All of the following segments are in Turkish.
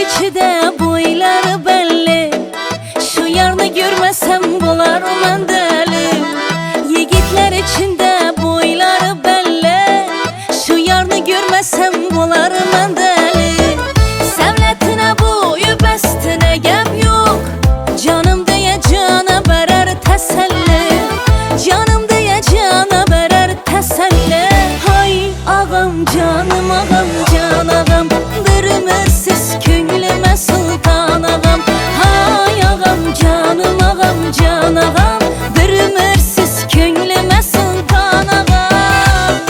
içide boyları belli. Şu yarını görmesem bolar mən deli. Yigitler içinde boyları belli. Şu yarını görmesem bolar mən deli. Sevletine boyu bestine gep yok. Canım diye cana berer teselli. Canım diye cana berer teselli. Hay ağam canım ağam can ağam, dırmırsız könlüme sultan ağam. Hay ağam canım ağam can ağam, dırmırsız könlüme sultan ağam.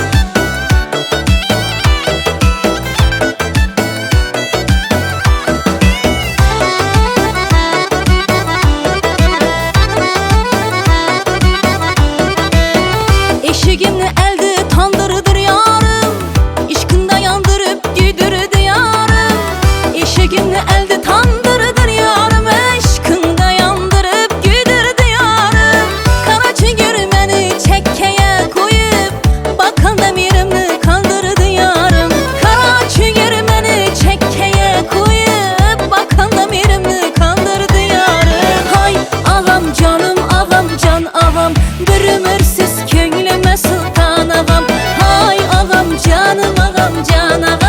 Eşigimni elde tandırıdır yarım, İşkında yandırıp güdürdü yarım. Eşigimni elde tandırıdır yarım, Eşkında yandırıp güdürdü yarım. Karaçı görmeni çekkeye koyup, Bakan demirimni kandırdı yarım. Karaçı görmeni çekkeye koyup, Bakan demirimni kandırdı yarım. Hay ağam canım ağam can ağam, bir ömürsüz könlüme sultan ağam. Hay ağam canım ağam can ağam,